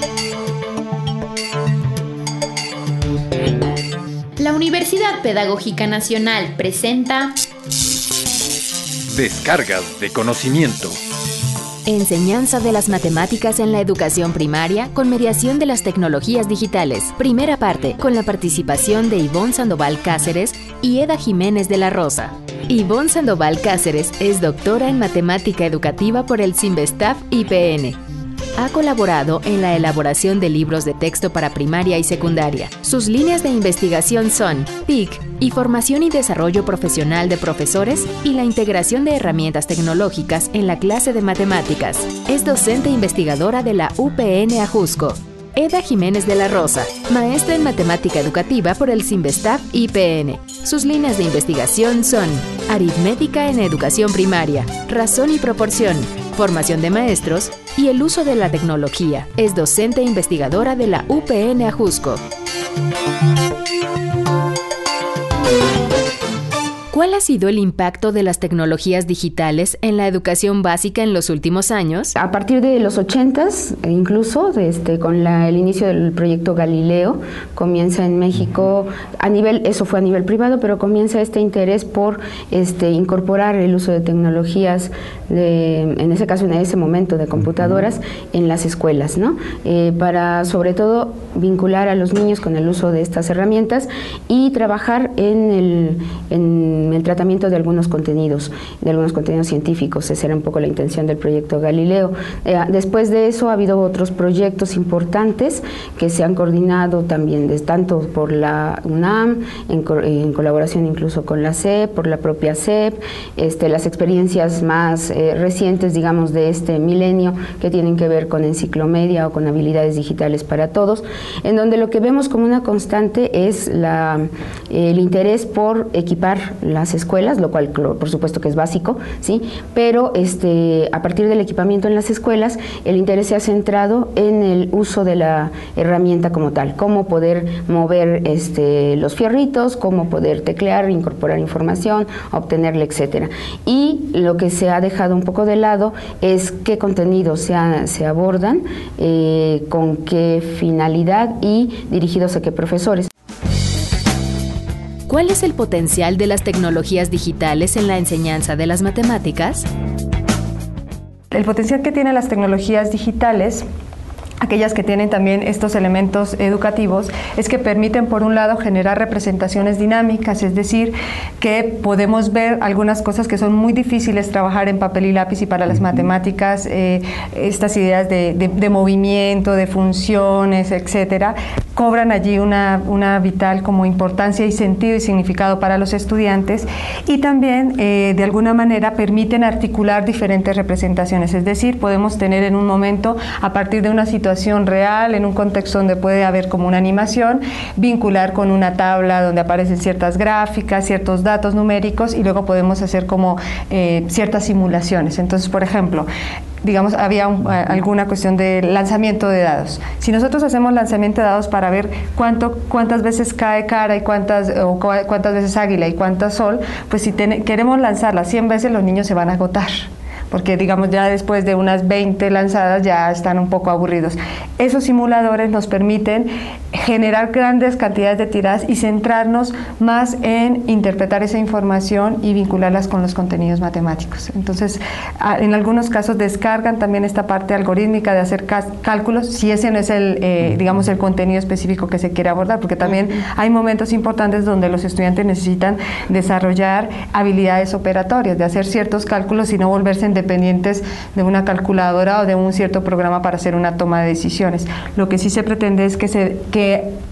La Universidad Pedagógica Nacional presenta Descargas de conocimiento. Enseñanza de las matemáticas en la educación primaria con mediación de las tecnologías digitales. Primera parte, con la participación de Ivonne Sandoval Cáceres y Eda Jiménez de la Rosa. Ivonne Sandoval Cáceres es doctora en matemática educativa por el CIMBESTAF IPN. Ha colaborado en la elaboración de libros de texto para primaria y secundaria. Sus líneas de investigación son TIC y formación y desarrollo profesional de profesores y la integración de herramientas tecnológicas en la clase de matemáticas. Es docente investigadora de la UPN Ajusco. Eda Jiménez de la Rosa, maestra en matemática educativa por el CIMBESTAF IPN. Sus líneas de investigación son aritmética en educación primaria, razón y proporción, formación de maestros y el uso de la tecnología. Es docente e investigadora de la UPN Ajusco. ¿Cuál ha sido el impacto de las tecnologías digitales en la educación básica en los últimos años? A partir de los 80s, incluso con el inicio del proyecto Galileo, comienza en México, eso fue a nivel privado, pero comienza este interés por incorporar el uso de tecnologías, en ese caso, en ese momento, de computadoras en las escuelas, ¿no? Para, sobre todo, vincular a los niños con el uso de estas herramientas y trabajar en el tratamiento de algunos contenidos científicos. Esa era un poco la intención del proyecto Galileo. Después de eso ha habido otros proyectos importantes que se han coordinado también tanto por la UNAM, en colaboración incluso con la SEP, por la propia SEP, las experiencias más recientes, digamos, de este milenio, que tienen que ver con enciclomedia o con habilidades digitales para todos, en donde lo que vemos como una constante es el interés por equipar las escuelas, lo cual por supuesto que es básico, ¿sí? Pero a partir del equipamiento en las escuelas, el interés se ha centrado en el uso de la herramienta como tal, cómo poder mover los fierritos, cómo poder teclear, incorporar información, obtenerla, etcétera. Y lo que se ha dejado un poco de lado es qué contenidos se abordan, con qué finalidad y dirigidos a qué profesores. ¿Cuál es el potencial de las tecnologías digitales en la enseñanza de las matemáticas? El potencial que tienen las tecnologías digitales, aquellas que tienen también estos elementos educativos, es que permiten, por un lado, generar representaciones dinámicas, es decir, que podemos ver algunas cosas que son muy difíciles trabajar en papel y lápiz, y para las matemáticas estas ideas de movimiento, de funciones, etcétera, cobran allí una vital como importancia y sentido y significado para los estudiantes, y también de alguna manera permiten articular diferentes representaciones, es decir, podemos tener en un momento, a partir de una situación real, en un contexto donde puede haber como una animación, vincular con una tabla donde aparecen ciertas gráficas, ciertos datos numéricos, y luego podemos hacer como ciertas simulaciones. Entonces, por ejemplo, digamos, había alguna cuestión de lanzamiento de dados. Si nosotros hacemos lanzamiento de dados para ver cuántas veces cae cara y cuántas veces águila y cuántas sol, pues si queremos lanzarla 100 veces, los niños se van a agotar, porque digamos ya después de unas 20 lanzadas ya están un poco aburridos. Esos simuladores nos permiten generar grandes cantidades de tiradas y centrarnos más en interpretar esa información y vincularlas con los contenidos matemáticos. Entonces, en algunos casos descargan también esta parte algorítmica de hacer cálculos, si ese no es digamos, el contenido específico que se quiere abordar, porque también hay momentos importantes donde los estudiantes necesitan desarrollar habilidades operatorias, de hacer ciertos cálculos y no volverse dependientes de una calculadora o de un cierto programa para hacer una toma de decisiones. Lo que sí se pretende es que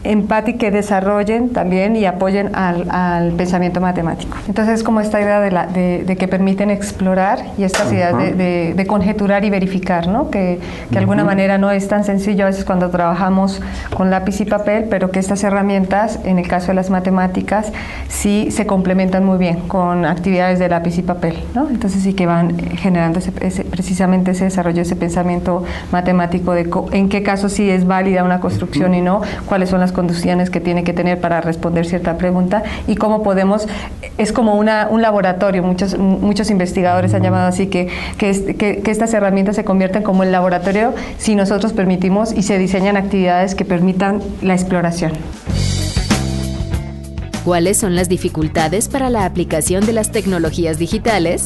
que desarrollen también y apoyen al pensamiento matemático. Entonces es como esta idea de que permiten explorar, y estas ideas de conjeturar y verificar, ¿no? Que de alguna manera no es tan sencillo a veces cuando trabajamos con lápiz y papel, pero que estas herramientas, en el caso de las matemáticas, sí se complementan muy bien con actividades de lápiz y papel, ¿no? Entonces sí que van generando generando precisamente ese desarrollo, ese pensamiento matemático de en qué caso sí es válida una construcción y no, cuáles son las condiciones que tiene que tener para responder cierta pregunta y cómo podemos, es como un laboratorio, muchos investigadores han llamado así que estas herramientas se convierten como el laboratorio si nosotros permitimos y se diseñan actividades que permitan la exploración. ¿Cuáles son las dificultades para la aplicación de las tecnologías digitales?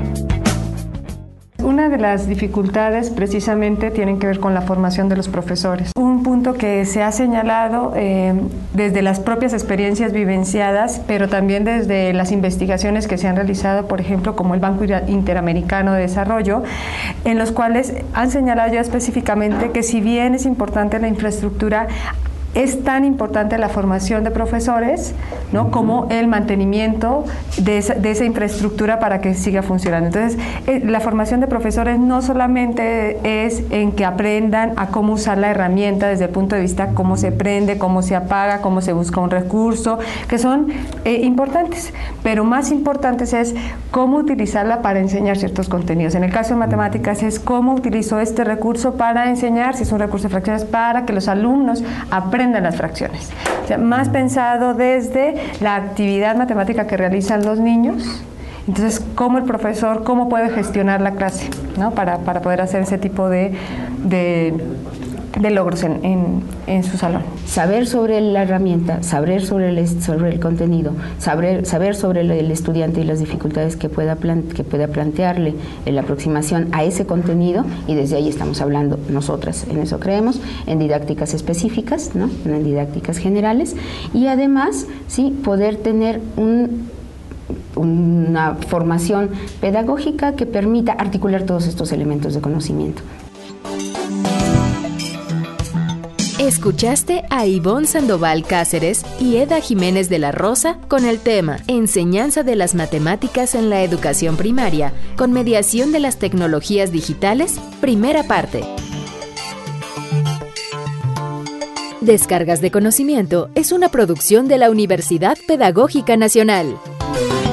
Una de las dificultades precisamente tienen que ver con la formación de los profesores. Un punto que se ha señalado desde las propias experiencias vivenciadas, pero también desde las investigaciones que se han realizado, por ejemplo, como el Banco Interamericano de Desarrollo, en los cuales han señalado ya específicamente que si bien es importante la infraestructura, es tan importante la formación de profesores, ¿no?, como el mantenimiento de esa infraestructura para que siga funcionando. Entonces, la formación de profesores no solamente es en que aprendan a cómo usar la herramienta desde el punto de vista cómo se prende, cómo se apaga, cómo se busca un recurso, que son importantes, pero más importantes es cómo utilizarla para enseñar ciertos contenidos. En el caso de matemáticas es cómo utilizo este recurso para enseñar, si es un recurso de fracciones, para que los alumnos aprendan las fracciones. O sea, más pensado desde la actividad matemática que realizan los niños. Entonces, cómo el profesor, cómo puede gestionar la clase, ¿no?, para poder hacer ese tipo de logros en su salón. Saber sobre la herramienta, saber sobre el contenido, saber sobre el estudiante y las dificultades que pueda plantearle en la aproximación a ese contenido, y desde ahí estamos hablando nosotras, en eso creemos, en didácticas específicas, ¿no?, en didácticas generales, y además sí poder tener una formación pedagógica que permita articular todos estos elementos de conocimiento. Escuchaste a Ivonne Sandoval Cáceres y Eda Jiménez de la Rosa con el tema Enseñanza de las matemáticas en la educación primaria, con mediación de las tecnologías digitales, primera parte. Descargas de Conocimiento es una producción de la Universidad Pedagógica Nacional.